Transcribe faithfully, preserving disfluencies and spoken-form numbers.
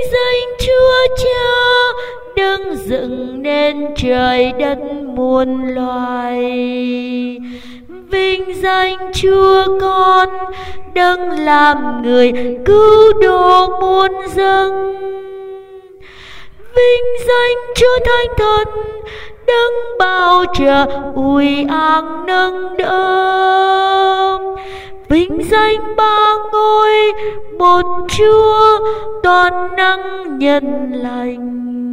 danh Chúa Cha, đấng dựng nên trời đất muôn loài. Vinh danh Chúa Con, đấng làm người cứu độ muôn dân. Vinh danh Chúa Thánh Thần, đấng bao trợ ủi ang nâng đỡ. Vinh danh ba ngôi, một Chúa toàn năng nhân lành.